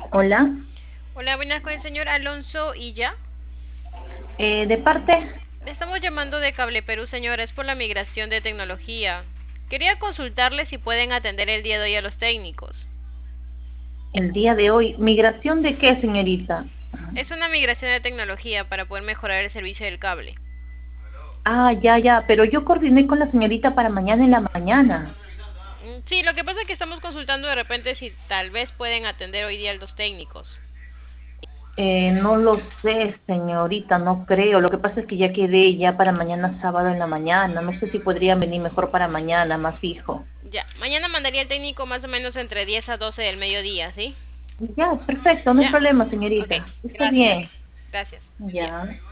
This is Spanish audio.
Hola, Hola, buenas con el señor Alonso Illa. de parte, Le estamos llamando de Cable Perú, señora, es por la migración de tecnología. Quería consultarle si pueden atender el día de hoy a los técnicos. el día de hoy, ¿migración de qué, señorita? Es una migración de tecnología para poder mejorar el servicio del cable. Ah, ya, ya, pero yo coordiné con la señorita para mañana en la mañana. Sí, lo que pasa es que estamos consultando de repente si tal vez pueden atender hoy día a los técnicos. No lo sé, señorita, no creo. Lo que pasa es que ya quedé ya para mañana sábado en la mañana. No sé si podrían venir mejor para mañana, más fijo. Ya, mañana mandaría el técnico más o menos entre 10 a 12 del mediodía, ¿sí? Ya, perfecto, no hay Ya, problema, ok, señorita. Está gracias. bien. Gracias. Ya. Ya.